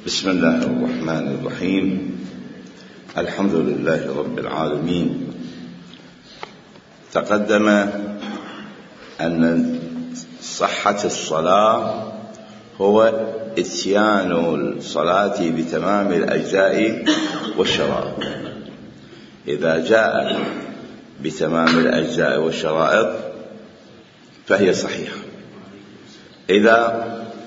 بسم الله الرحمن الرحيم. الحمد لله رب العالمين. تقدم أن صحة الصلاة هو إتيان الصلاة بتمام الأجزاء والشرائط. إذا جاء بتمام الأجزاء والشرائط فهي صحيحة. إذا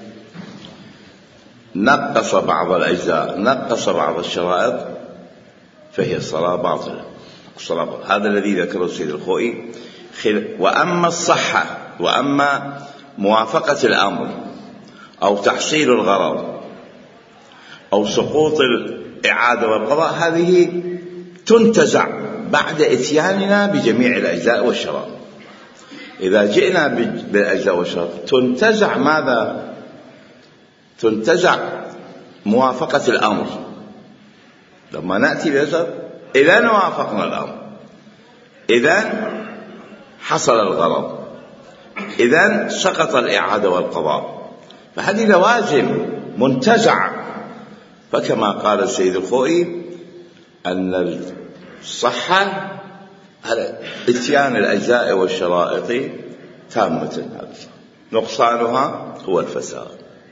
نقص بعض الأجزاء، نقص بعض الشرائط، فهي الصلاة باطلة. هذا الذي ذكره السيد الخوئي. وأما الصحة وأما موافقة الأمر أو تحصيل الغرض أو سقوط الإعادة والقضاء، هذه تنتزع بعد إتياننا بجميع الأجزاء والشرائط. إذا جئنا بالأجزاء والشرائط تنتزع ماذا؟ تنتزع موافقة الأمر. لما نأتي بالأجزاء إذا وافقنا الأمر، إذا حصل الغرض، إذا سقط الإعادة والقضاء، فهذه لوازم منتزع. فكما قال السيد الخوئي أن الصحة على إتيان الأجزاء والشرائط تامة، نقصانها هو الفساد.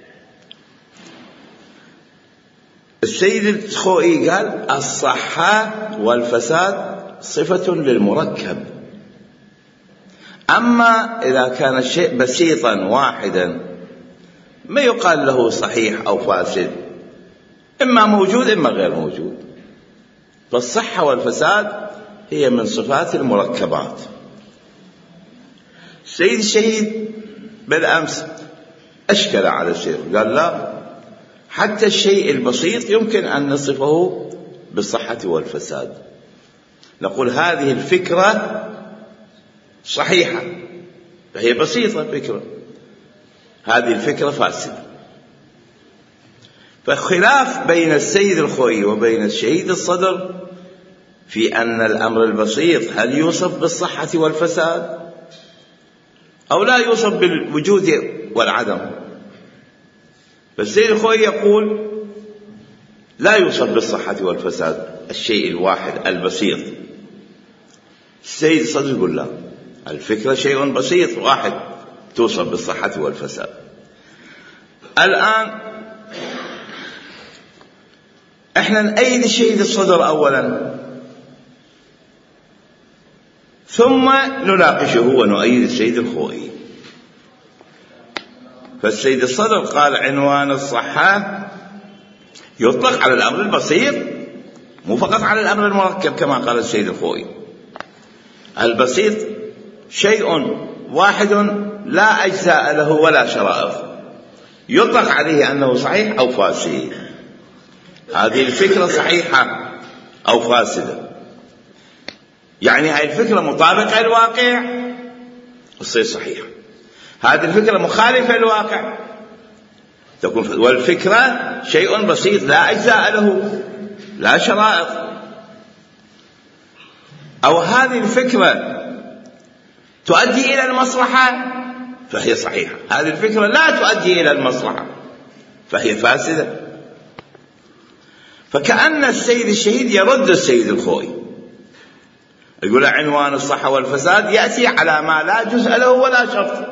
السيد الخوئي قال الصحة والفساد صفة للمركب. أما إذا كان الشيء بسيطا واحدا ما يقال له صحيح أو فاسد، إما موجود إما غير موجود. فالصحة والفساد هي من صفات المركبات. السيد الشهيد بالأمس أشكل على الشيخ، قال لا، حتى الشيء البسيط يمكن أن نصفه بالصحة والفساد. نقول هذه الفكرة صحيحة فهي بسيطة فكرة، هذه الفكرة فاسدة. فالخلاف بين السيد الخوئي وبين الشهيد الصدر في أن الأمر البسيط هل يوصف بالصحة والفساد أو لا يوصف بالوجود والعدم. فالسيد الخوئي يقول لا يوصف بالصحة والفساد الشيء الواحد البسيط. السيد الصدر يقول لا، الفكرة شيء بسيط واحد توصف بالصحة والفساد. الآن احنا نأيد الشهيد الصدر أولا ثم نناقشه ونؤيد السيد الخوئي. فالسيد الصدر قال عنوان الصحة يطلق على الأمر البسيط مو فقط على الأمر المركب كما قال السيد الخوئي. البسيط شيء واحد لا أجزاء له ولا شرائط، يطلق عليه أنه صحيح أو فاسد. هذه الفكرة صحيحة أو فاسدة، يعني هذه الفكرة مطابقة للواقع تصير صحيحة، هذه الفكرة مخالفة للواقع تكون. والفكرة شيء بسيط لا أجزاء له لا شرائط. أو هذه الفكرة تؤدي إلى المصلحة فهي صحيحة، هذه الفكرة لا تؤدي إلى المصلحة فهي فاسدة. فكأن السيد الشهيد يرد السيد الخوئي، يقول عنوان الصحة والفساد يأتي على ما لا جزء له ولا شرط،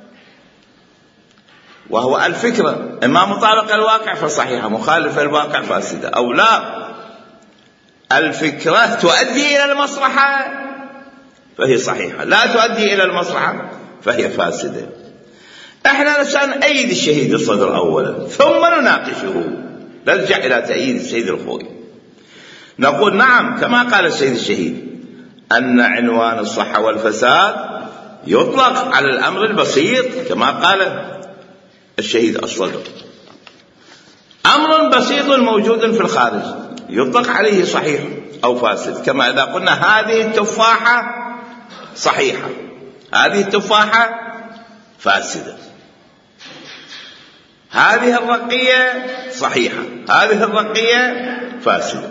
وهو الفكرة إما مطابقة الواقع فصحيحة، مخالفة الواقع فاسدة، أو لا، الفكرة تؤدي إلى المصلحة فهي صحيحة، لا تؤدي إلى المصلحة فهي فاسدة. احنا نأيد الشهيد الصدر أولا ثم نناقشه، نرجع إلى تأييد السيد الخوئي. نقول نعم كما قال السيد الشهيد أن عنوان الصحة والفساد يطلق على الأمر البسيط كما قال الشهيد الصدر. أمر بسيط موجود في الخارج يطلق عليه صحيح أو فاسد، كما إذا قلنا هذه التفاحة صحيحة هذه التفاحة فاسدة، هذه الرقية صحيحة هذه الرقية فاسدة.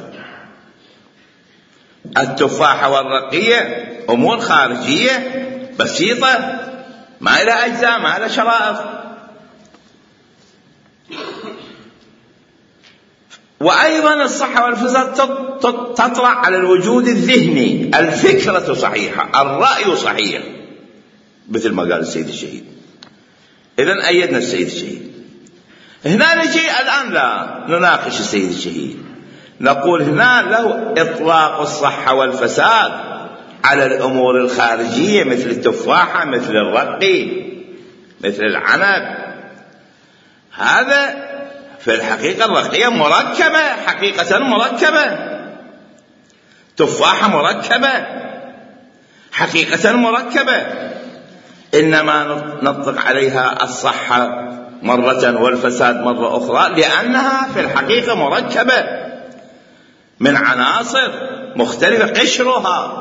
التفاحة والرقية أمور خارجية بسيطة ما لها أجزاء ما لها شرائط. وأيضا الصحة والفساد تطلع على الوجود الذهني. الفكرة صحيحة، الرأي صحيح، مثل ما قال السيد الشهيد. إذن أيدنا السيد الشهيد. هنا نجي الآن لا نناقش السيد الشهيد، نقول هنا له إطلاق الصحة والفساد على الأمور الخارجية مثل التفاحة، مثل الرقي، مثل العنب. هذا في الحقيقة الرقية مركبة، حقيقة مركبة، تفاحة مركبة، حقيقة مركبة، إنما نطلق عليها الصحة مرة والفساد مرة أخرى لأنها في الحقيقة مركبة من عناصر مختلفة، قشرها،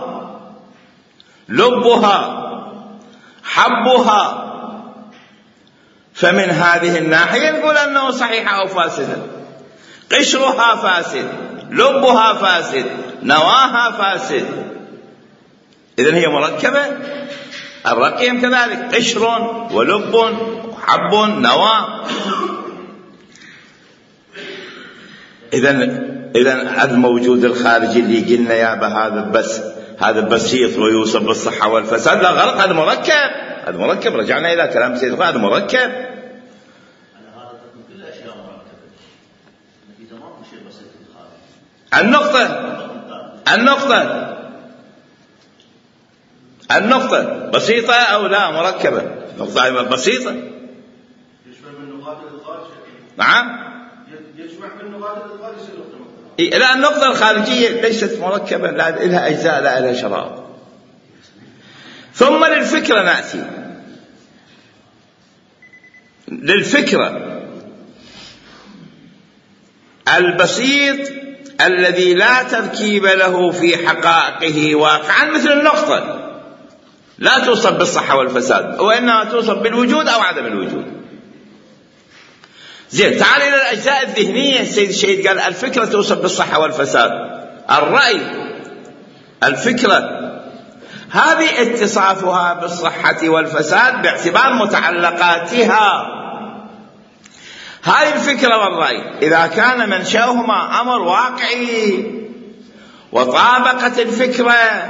لبها، حبها. فمن هذه الناحية نقول أنه صحيح أو فاسد. قشرها فاسد، لبها فاسد، نواها فاسد. إذن هي مركبة. الرقيم كذلك، قشر ولب وحب نوى. إذن الموجود الخارجي اللي قلنا يا هذا بسيط ويوصف بالصحة والفساد، لا غلط، هذا مركب، هذا مركب. رجعنا إلى كلام سيد هذا مركب. النقطة بسيطة أو لا مركبة؟ نقطة بسيطة. يشبه بالنقاط الخارجية. نعم. يشبه بالنقاط الخارجية. لا، النقطة الخارجية ليست مركبة، لا لها أجزاء لا لها شرائط. ثم للفكرة نأتي. للفكرة البسيط الذي لا تركيب له في حقائقه واقعا، مثل النقطة لا توصف بالصحة والفساد، وإنما توصف بالوجود أو عدم الوجود. زين، تعال إلى الأجزاء الذهنية. السيد الشهيد قال الفكرة توصف بالصحة والفساد. الرأي، الفكرة هذه اتصافها بالصحة والفساد باعتبار متعلقاتها. هذه الفكرة والرأي إذا كان منشأهما أمر واقعي وطابقت الفكرة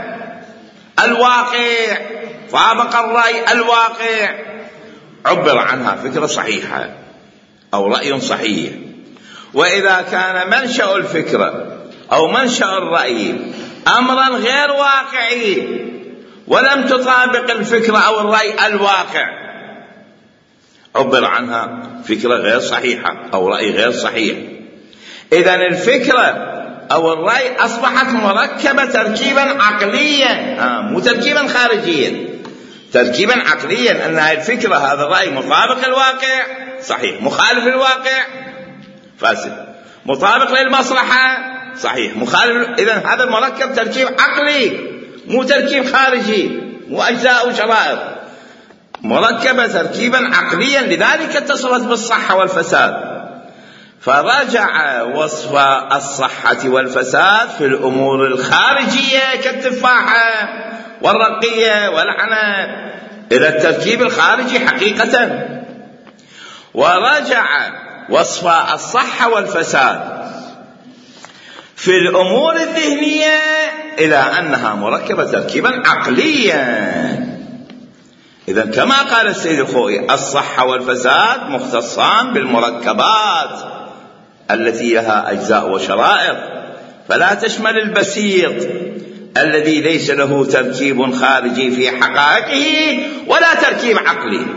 الواقع، طابق الرأي الواقع، عبر عنها فكرة صحيحة أو رأي صحيح. وإذا كان منشأ الفكرة أو منشأ الرأي أمرا غير واقعي ولم تطابق الفكرة أو الرأي الواقع، عبر عنها فكرة غير صحيحة أو رأي غير صحيح. إذن الفكرة أو الرأي أصبحت مركبة تركيبا عقليا، مو تركيبا خارجيا، تركيبا عقليا. أن الفكرة هذا الرأي مطابق الواقع صحيح، مخالف الواقع فاسد، مطابق للمصلحة صحيح، مخالف. إذن هذا المركب تركيب عقلي مو تركيب خارجي، مو أجزاء وشرائط، مركبة تركيبا عقليا. لذلك اتصلت بالصحة والفساد. فرجع وصف الصحة والفساد في الأمور الخارجية كالتفاحة والرقية والعنب إلى التركيب الخارجي حقيقة، ورجع وصف الصحة والفساد في الأمور الذهنية إلى أنها مركبة تركيبا عقليا. إذن كما قال السيد الخوئي الصحة والفساد مختصان بالمركبات التي لها أجزاء وشرائط، فلا تشمل البسيط الذي ليس له تركيب خارجي في حقائقه ولا تركيب عقلي،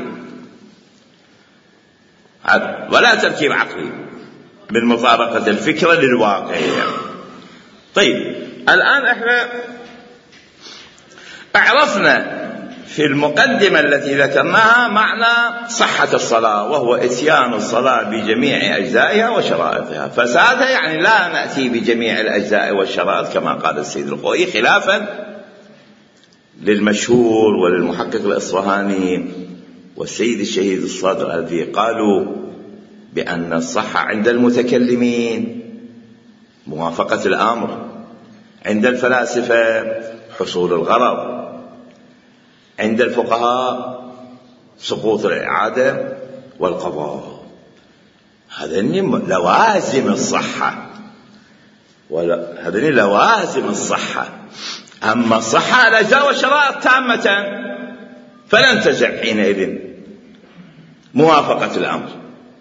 ولا تركيب عقلي من مطابقة الفكرة للواقع. طيب، الآن احنا عرفنا في المقدمة التي ذكرناها معنى صحة الصلاة، وهو إتيان الصلاة بجميع أجزائها وشرائطها. فسادها يعني لا نأتي بجميع الأجزاء والشرائط كما قال السيد الخوئي، خلافا للمشهور وللمحقق الإصفهاني والسيد الشهيد الصادق الذي قالوا بأن الصحة عند المتكلمين موافقة الأمر، عند الفلاسفة حصول الغرض، عند الفقهاء سقوط الإعادة والقضاء. هذا لوازم الصحة هذه لوازم الصحة. أما الصحة الأجزاء والشرائط تامة فننتزع حينئذ موافقة الأمر،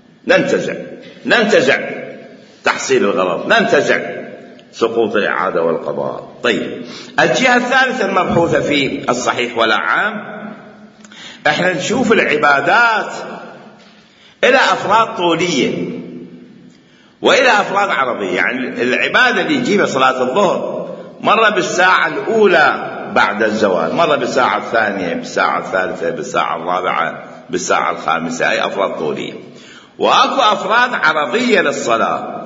ننتزع تحصيل الغرض، ننتزع سقوط الإعادة والقضاء. طيب، الجهة الثالثة المبحوثة في الصحيح والأعام، احنا نشوف العبادات إلى أفراد طولية وإلى أفراد عرضية. يعني العبادة اللي يجيبها صلاة الظهر مرة بالساعة الأولى بعد الزوال، مرة بالساعة الثانية، بالساعة الثالثة، بالساعة الرابعة، بالساعة الخامسة، أي أفراد طولية. وأكو أفراد عرضية للصلاة.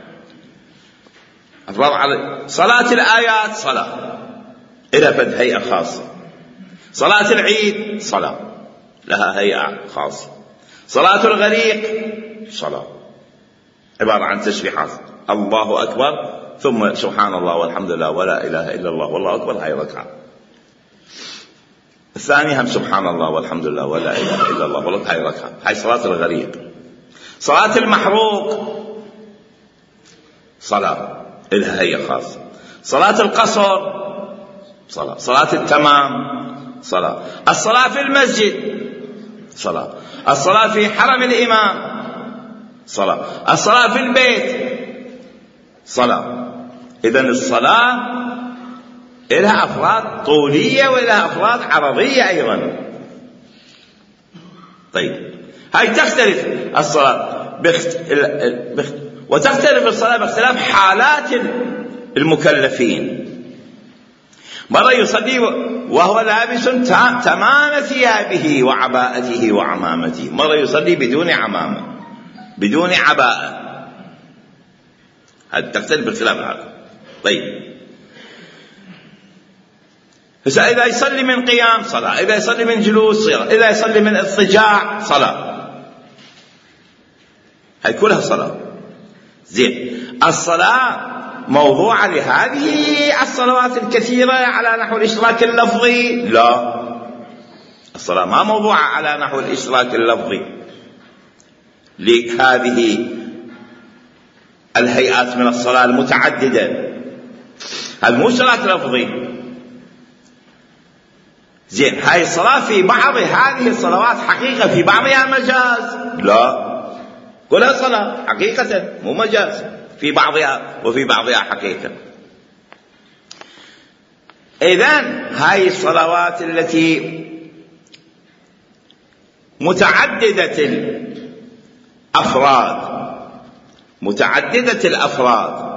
صلاة الآيات صلاة إلى فد هيئة خاصة، صلاة العيد صلاة لها هيئة خاصة، صلاة الغريق صلاة عبارة عن تسبيحات، الله أكبر ثم سبحان الله والحمد لله ولا إله إلا الله والله أكبر، هاي ركعة. الثانية هم سبحان الله والحمد لله ولا إله إلا الله والله، هاي ركعة. هاي صلاة الغريق. صلاة المحروق صلاة إلها هي خاصة. صلاة القصر صلاة. صلاة التمام صلاة. الصلاة في المسجد صلاة. الصلاة في حرم الإمام صلاة. الصلاة في البيت صلاة. إذن الصلاة إلها أفراد طولية وإلها أفراد عرضية أيضا. طيب، هاي تختلف الصلاة وتختلف الصلاة باختلاف حالات المكلفين. مرة يصلي وهو لابس تمام ثيابه وعباءته وعمامته، مرة يصلي بدون عمامة بدون عباءة، هذا تختلف باختلاف هذا. طيب، إذا يصلي من قيام صلاة، إذا يصلي من جلوس صلاة، إذا يصلي من اضطجاع صلاة، هاي كلها صلاة. زين، الصلاة موضوعة لهذه الصلوات الكثيرة على نحو الإشراك اللفظي؟ لا، الصلاة ما موضوعة على نحو الإشراك اللفظي لهذه الهيئات من الصلاة المتعددة. هذا مو إشراك لفظي. زين، هاي الصلاة في بعض هذه الصلوات حقيقة، في بعضها مجاز؟ لا، كلها صلاة حقيقة مو مجاز، في بعضها وفي بعضها حقيقة. إذن هاي الصلوات التي متعددة الأفراد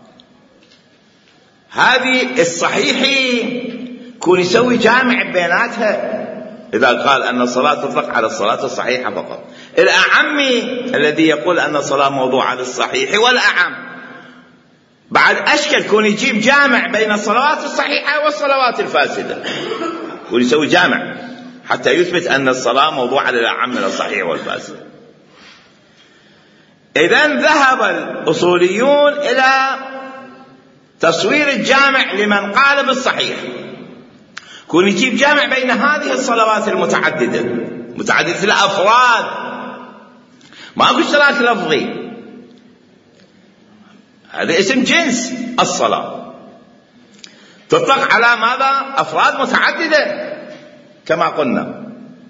هذه الصحيحي كون يسوي جامع بيناتها إذا قال أن الصلاة تطلق على الصلاة الصحيحة فقط. الأعمي الذي يقول أن الصلاة موضوع على الصحيح والأعم بعد أشكل كون يجيب جامع بين الصلوات الصحيحة والصلوات الفاسدة، كون يسوي جامع حتى يثبت أن الصلاة موضوع على الأعم من الصحيح والفاسد. إذن ذهب الأصوليون إلى تصوير الجامع لمن قال بالصحيح، كون يجيب جامع بين هذه الصلوات متعددة الأفراد، ما أقول اشتراك لفظي، هذا اسم جنس الصلاة، تطلق على ماذا؟ أفراد متعددة كما قلنا.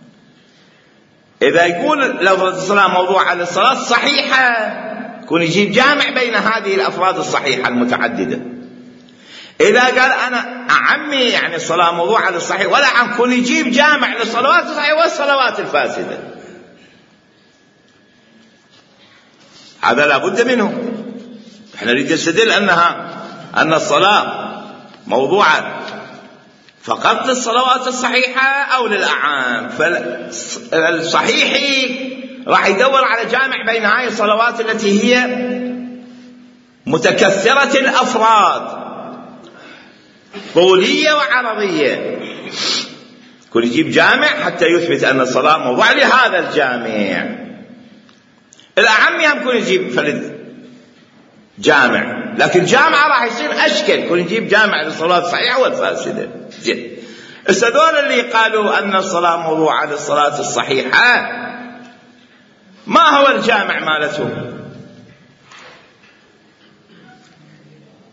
إذا يقول لفظ الصلاة موضوع على الصلاة الصحيحة كون يجيب جامع بين هذه الأفراد الصحيحة المتعددة. إذا قال أنا أعمي يعني الصلاة موضوع على الصحيح ولا عم، كون يجيب جامع للصلوات الصحيحة والصلوات الفاسدة، هذا لا بد منه. احنا نريد نستدل أن الصلاة موضوعة فقط للصلوات الصحيحة أو للأعام. فالصحيحي راح يدور على جامع بين هاي الصلوات التي هي متكثرة الأفراد طولية وعرضية، كل يجيب جامع حتى يثبت أن الصلاة موضوع لهذا الجامع. الأعم يمكن يجيب فلد جامع، لكن جامعة راح يصير أشكل، كل يجيب جامع للصلاة الصحيحة والفاسدة. زين، السدول اللي قالوا أن الصلاة موضوع على الصلاة الصحيحة ما هو الجامع مالتهم؟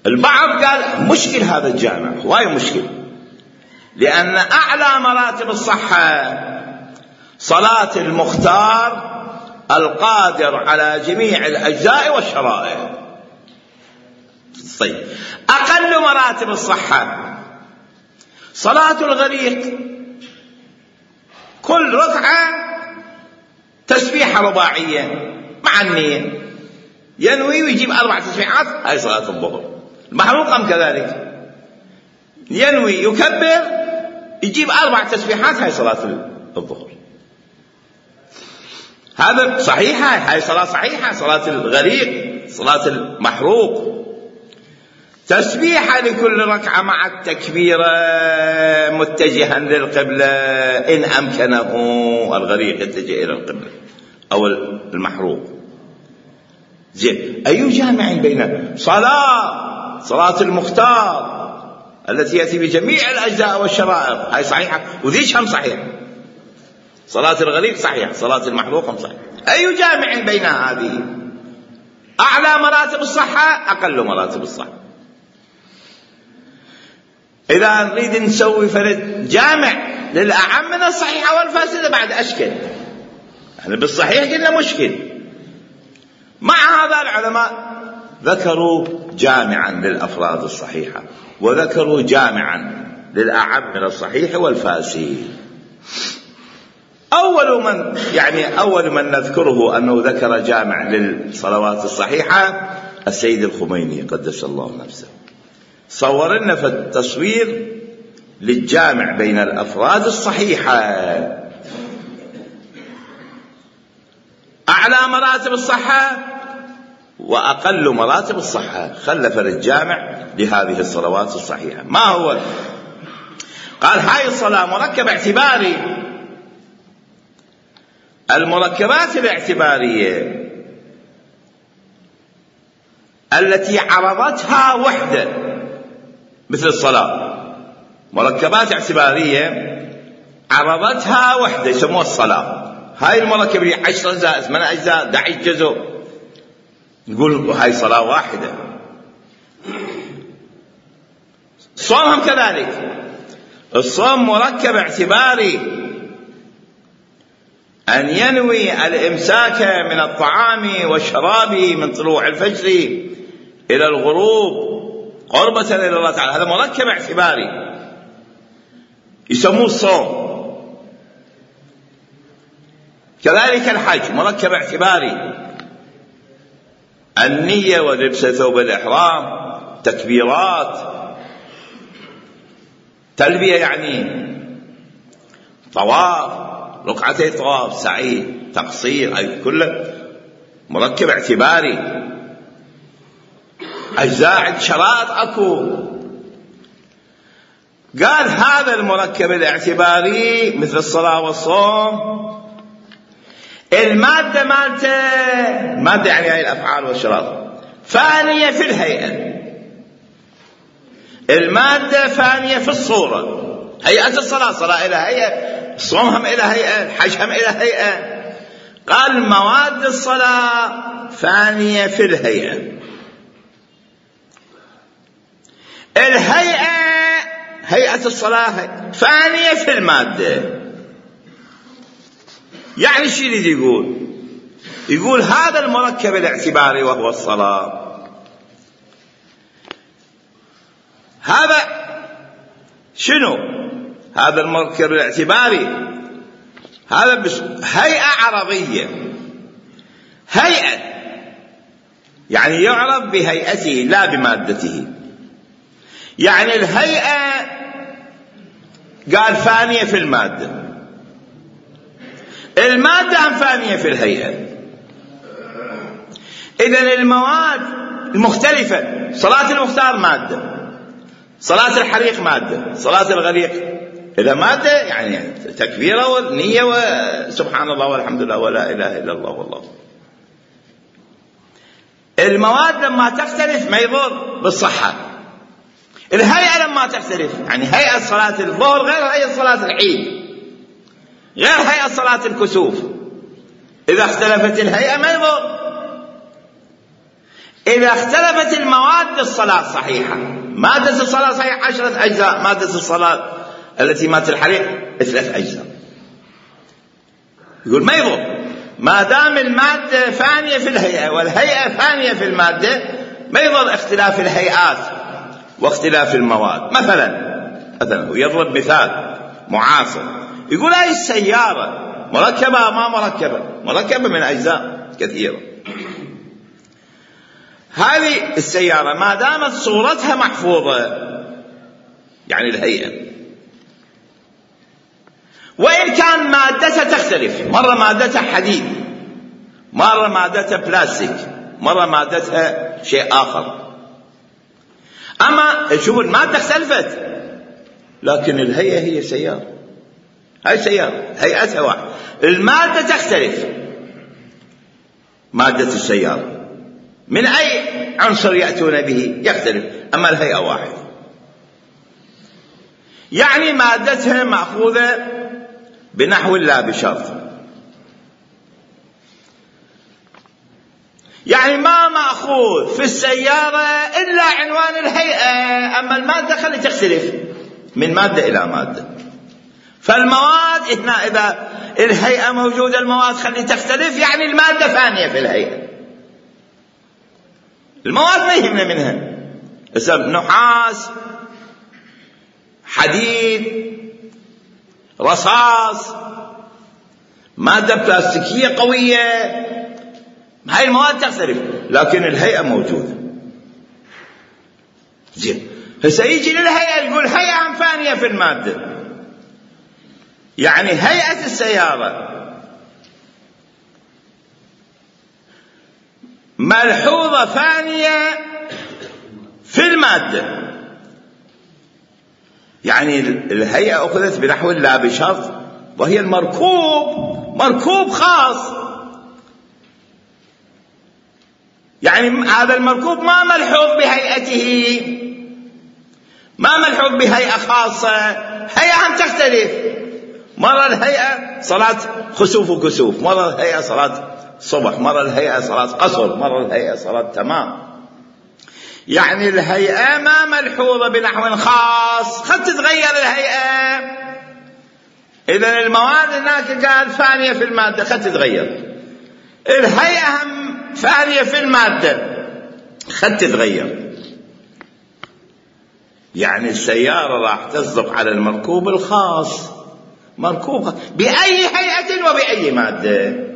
البعض قال مشكل هذا الجامع، وايد مشكل، لأن أعلى مراتب الصحة صلاة المختار القادر على جميع الأجزاء والشرائع. طيب أقل مراتب الصحة صلاة الغريق، كل ركعة تسبيحة رباعية مع النية، ينوي ويجيب 4 تسبيحات، هاي صلاة الظهر. المحروقة كذلك، ينوي يكبر يجيب 4 تسبيحات، هاي صلاة الظهر. هذا صحيحة، هاي صلاة صحيحة، صلاة الغريق، صلاة المحروق، تسبيحة لكل ركعة مع التكبيرة متجها للقبلة إن أمكنه. الغريق يتجه إلى القبلة أو المحروق. زين، أي جامع بين صلاة المختار التي يأتي بجميع الأجزاء والشرائط، هاي صحيحة، وذيش هم صحيح، صلاة الغريق صحيح، صلاة المحروق هم صحيح. أي جامع بين هذه؟ أعلى مراتب الصحة أقل مراتب الصحة. إذا نريد نسوي فرد جامع للأعم من الصحيحة والفاسدة بعد أشكل. يعني بالصحيح قلنا مشكل. مع هذا العلماء ذكروا جامعا للأفراد الصحيحة، وذكروا جامعا للأعم من الصحيح والفاسد. أول من نذكره أنه ذكر جامع للصلوات الصحيحة السيد الخميني قدس الله نفسه، صور لنا في التصوير للجامع بين الأفراد الصحيحة، أعلى مراتب الصحة وأقل مراتب الصحة، خلف الجامع لهذه الصلوات الصحيحة. ما هو؟ قال هاي الصلاة مركب اعتباري. المركبات الاعتبارية التي عرضتها وحدة مثل الصلاة، مركبات اعتبارية عرضتها وحدة يسموها الصلاة. هاي المركب اللي 10 أجزاء 8 أجزاء 11 جزء، نقول هاي صلاة واحدة. الصوم كذلك، الصوم مركب اعتباري، أن ينوي الإمساك من الطعام والشراب من طلوع الفجر إلى الغروب قربة إلى الله تعالى، هذا مركب اعتباري يسموه الصوم. كذلك الحج مركب اعتباري، النية ولبس ثوب الإحرام، تكبيرات، تلبية يعني طواف، ركعتي طواف، سعي، تقصير، أي كله مركب اعتباري. أجزاء شرائط أكو. قال هذا المركب الاعتباري مثل الصلاة والصوم، المادة مالته، مادة يعني هاي الأفعال والشرائط، فانية في الهيئة، المادة فانية في الصورة. هيئة الصلاة، صلاة إلى هيئة، الصوم هم إلى هيئة، الحج هم إلى هيئة. قال مواد الصلاة فانية في الهيئة، الهيئة هيئة الصلاة فانية في المادة. يعني شو يريد يقول؟ يقول هذا المركب الاعتباري وهو الصلاة، هذا شنو؟ هذا المركب الاعتباري هذا بس هيئة عرضية، هيئة يعني يعرف بهيئته لا بمادته. يعني الهيئة قال فانية في المادة، المادة فانية في الهيئة. إذن المواد المختلفة، صلاة المختار مادة، صلاة الحريق مادة، صلاة الغريق إذا مادة يعني تكبيرة والنية وسبحان الله والحمد لله ولا إله إلا الله والله. المواد لما تختلف ما يضر بالصحة. الهيئة لما تختلف، يعني هيئة صلاة الظهر غير هيئة صلاة العيد، غير هيئة صلاة الكسوف، إذا اختلفت الهيئة ما يضر. إذا اختلفت المواد الصلاة صحيحة. مادة الصلاة صحيحة 10 أجزاء، مادة الصلاة التي مات الحريق 3 أجزاء. يقول ما يضر ما دام المادة فانية في الهيئة والهيئة فانية في المادة، ما يضر اختلاف الهيئات واختلاف المواد. مثلا يضرب مثال معاصر، يقول هاي السيارة مركبة ما مركبة؟ مركبة من أجزاء كثيرة. هذه السيارة ما دامت صورتها محفوظة، يعني الهيئة، وإن كان مادتها تختلف، مرة مادتها حديد، مرة مادتها بلاستيك، مرة مادتها شيء آخر، أما شوفوا المادة اختلفت لكن الهيئة هي سيارة. هاي سيارة هيئتها واحد، المادة تختلف، مادة السيارة من أي عنصر يأتون به يختلف، أما الهيئة واحد. يعني مادتها مأخوذة بنحو لا بشرط، يعني ما مأخوذ في السيارة إلا عنوان الهيئة، أما المادة خلي تختلف من مادة إلى مادة. فالمواد هنا إذا الهيئة موجودة المواد خلي تختلف، يعني المادة فانية في الهيئة، المواد ما يهمنا منها، نحاس، حديد، رصاص، مادة بلاستيكية قوية، هاي المواد تختلف لكن الهيئة موجودة. زين، هسه يجي للهيئة يقول هيئة فانية في المادة، يعني هيئة السيارة ملحوظة فانية في المادة، يعني الهيئة أخذت بنحو لا بشرط، وهي المركوب مركوب خاص، يعني هذا المركوب ما ملحوظ بهيئته، ما ملحوظ بهيئة خاصة، هيئة هم تختلف، مرة الهيئة صلاة خسوف وكسوف، مرة الهيئة صلاة صبح، مرة الهيئة صلاة قصر، مرة الهيئة صلاة تمام. يعني الهيئة ما ملحوظة بنحو خاص، قد تتغير الهيئة. إذن المواد هناك قال فانية في المادة، قد تتغير. الهيئة هم فانية في المادة، قد تتغير. يعني السيارة راح تصدق على المركوب الخاص، مركوب خاص بأي هيئة وبأي مادة.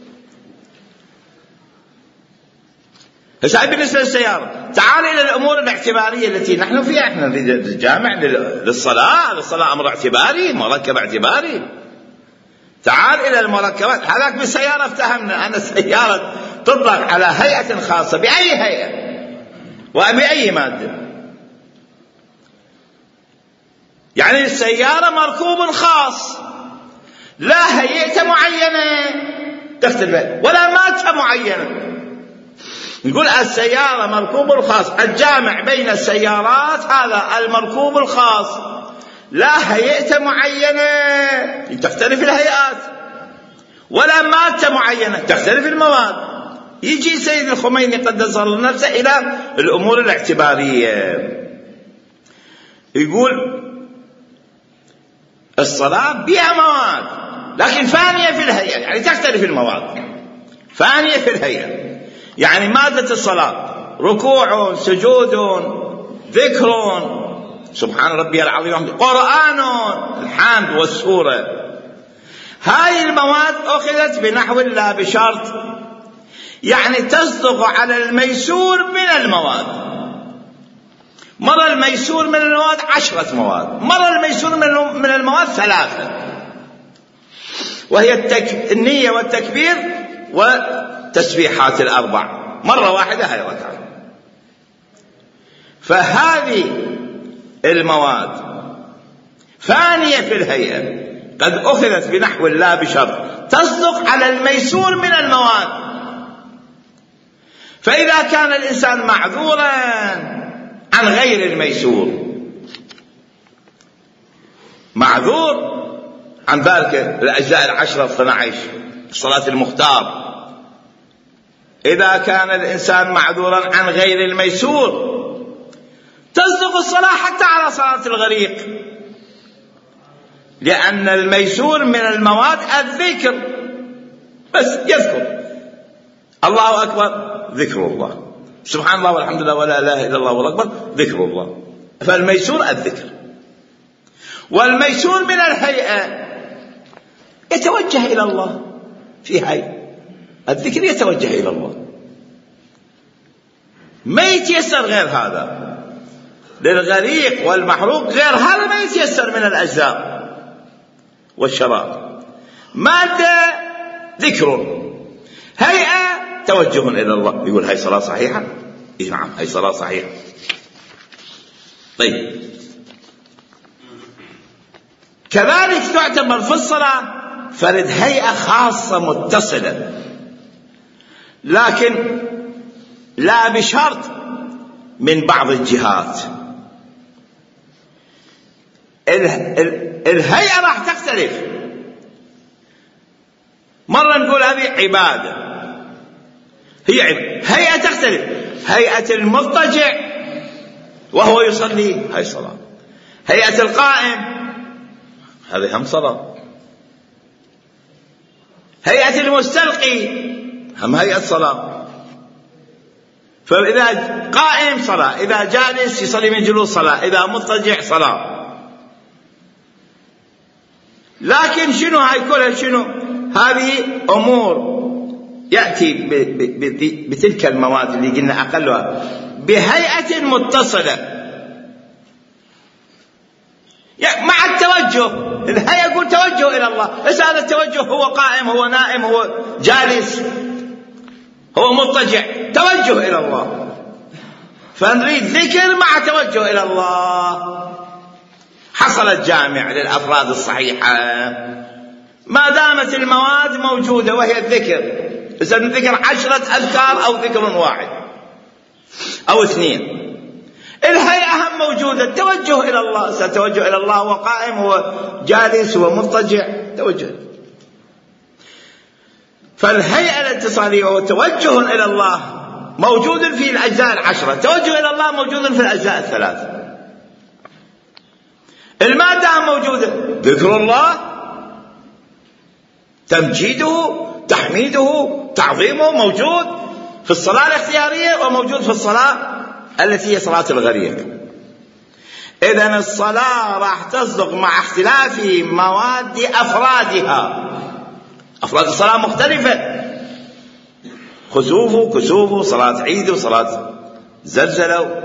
هسه بالنسبة للسيارة، تعال إلى الأمور الاعتبارية التي نحن فيها. احنا في الجامع للصلاة أمر اعتباري، مركب اعتباري. تعال إلى المركبات، هذاك بالسيارة افتهمنا أن السيارة تطلق على هيئة خاصة بأي هيئة وبأي مادة. يعني السيارة مركوب خاص، لا هيئة معينة تختلف ولا مادة معينة. نقول السيارة مركوب الخاص، الجامع بين السيارات هذا المركوب الخاص، لا هيئة معينة تختلف الهيئات، ولا مادة معينة تختلف المواد. يجي سيد الخميني قدس الله نفسه إلى الأمور الاعتبارية، يقول الصلاة بها مواد لكن فانية في الهيئة، يعني تختلف المواد، فانية في الهيئة. يعني مادة الصلاة ركوع، سجود، ذكر، سبحان ربي العظيم، قرآن، الحمد والسورة. هاي المواد أخذت بنحو لا بشرط، يعني تصدق على الميسور من المواد. مرة الميسور من المواد 10 مواد، مرة الميسور من المواد 3، وهي النية والتكبير والتسبيحات ال4، مرة واحدة هاي ركعة. فهذه المواد فانية في الهيئة، قد أخذت بنحو لا بشرط، تصدق على الميسور من المواد. فإذا كان الإنسان معذورا عن غير الميسور، معذور عن ذلك الأجزاء 10 12، الصلاة المختار إذا كان الإنسان معذورا عن غير الميسور تصدق الصلاة حتى على صلاة الغريق، لأن الميسور من المواد الذكر، بس يذكر الله أكبر ذكر الله، سبحان الله والحمد لله ولا إله إلا الله والله أكبر ذكر الله. فالميسور الذكر. والميسور من الهيئة يتوجه إلى الله، في هيئة الذكر يتوجه إلى الله، ما يتيسر غير هذا. للغريق والمحروق غير هذا ما يتيسر من الأجزاء والشراب. مادة ذكر، هيئة توجه إلى الله. يقول هاي صلاة صحيحة؟ إيه نعم هاي صلاة صحيحة. طيب كذلك تعتبر في الصلاة فرد هيئة خاصة متصلة، لكن لا بشرط من بعض الجهات. الهيئة راح تختلف، مرة نقول هذه عبادة، هي هيئة تختلف. هيئة المضطجع وهو يصلي هاي صلاة، هيئة القائم هذه هم صلاة، هيئة المستلقي هم هيئة صلاة. فإذا قائم صلاة، إذا جالس يصلي من جلوس صلاة، إذا مضطجع صلاة. لكن شنو هاي كلها؟ شنو هذه أمور يأتي بتلك المواد اللي قلنا أقلها بهيئة متصلة مع التوجه. الهيئة يقول توجه إلى الله، بس هذا التوجه هو قائم، هو نائم، هو جالس، هو مضطجع، توجه إلى الله. فنريد ذكر مع توجه إلى الله. حصل الجامع للأفراد الصحيحة ما دامت المواد موجودة وهي الذكر. إذا الذكر 10 أذكار أو ذكر واحد أو 2. الهيئة هم موجودة، التوجه إلى الله، سأتوجه إلى الله، هو قائم، هو جالس، هو مضطجع، توجه. فالهيئة الاتصالية هو توجه إلى الله موجود في الأجزاء 10، توجه إلى الله موجود في الأجزاء 3. المادة موجودة، ذكر الله، تمجيده، تحميده، تعظيمه، موجود في الصلاة الاختيارية وموجود في الصلاة التي هي صلاة الغريق. إذن الصلاة راح تصدق مع اختلاف مواد أفرادها. أفراد الصلاة مختلفة، خسوف كسوف، صلاة عيد وصلاة زلزلة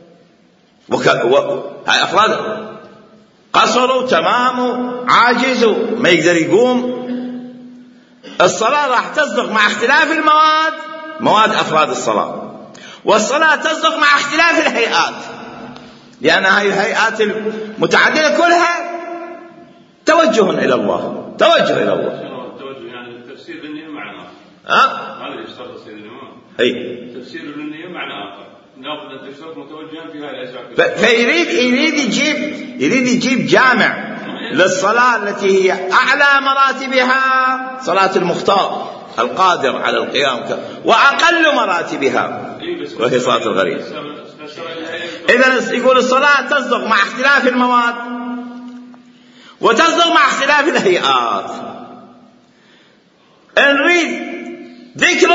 هاي أفراد، قصر تمام، عاجز ما يقدر يقوم. الصلاة راح تصدق مع اختلاف المواد، مواد أفراد الصلاة. والصلاة تصدق مع اختلاف الهيئات، لأن هاي الهيئات المتعددة كلها توجه إلى الله، توجه إلى الله. توجه يعني تفسير للنية معنى آخر. هذا يشتغل تفسير الإمام. أي تفسير للنية معنى آخر. نأخذ التفسير متوجها في هاي الأشياء. فيريد يجيب جامع للصلاة التي هي أعلى مراتبها صلاة المختار القادر على القيام، وأقل مراتبها وهي صلاة الغريب. إذن يقول الصلاة تصدق مع اختلاف المواد وتصدق مع اختلاف الهيئات. نريد ذكر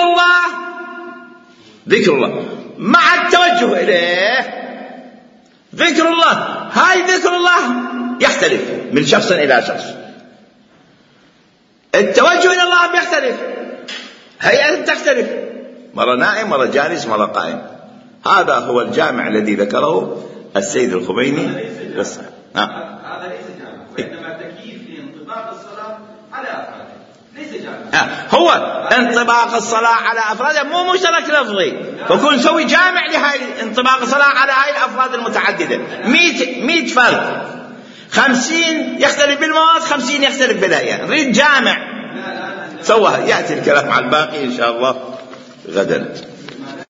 الله مع التوجه إليه. ذكر الله، هاي ذكر الله يختلف من شخص إلى شخص، التوجه إلى الله بيختلف، هيئة تختلف، مرة نائم، مرة جالس، مرة قائم. هذا هو الجامع الذي ذكره السيد الخميني. بس هذا ليس جامع، وإنما تكييف لانطباق الصلاة على أفرادها، ليس جامع. هو انطباق الصلاة على أفرادها مو مشترك لفظي، فكون نسوي جامع لهاي انطباق الصلاة على هاي الأفراد المتعددة. 100 فرد، 50 يختلف بالمواد، 50 يختلف بالهيئة. نريد جامع سوى. يأتي الكلام على الباقي إن شاء الله غدا.